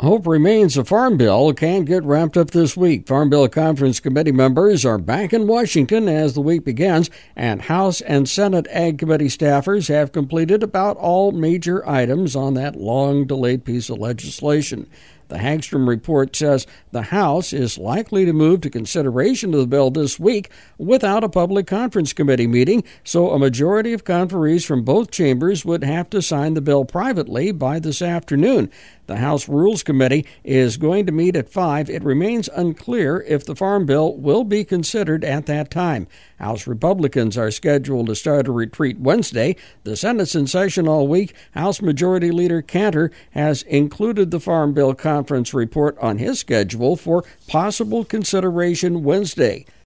Hope remains the Farm Bill can get wrapped up this week. Farm Bill Conference Committee members are back in Washington as the week begins, and House and Senate Ag Committee staffers have completed about all major items on that long-delayed piece of legislation. The Hagstrom report says the House is likely to move to consideration of the bill this week without a public conference committee meeting, so a majority of conferees from both chambers would have to sign the bill privately by this afternoon. The House Rules Committee is going to meet at 5. It remains unclear if the Farm Bill will be considered at that time. House Republicans are scheduled to start a retreat Wednesday. The Senate's in session all week. House Majority Leader Cantor has included the Farm Bill Conference report on his schedule for possible consideration Wednesday.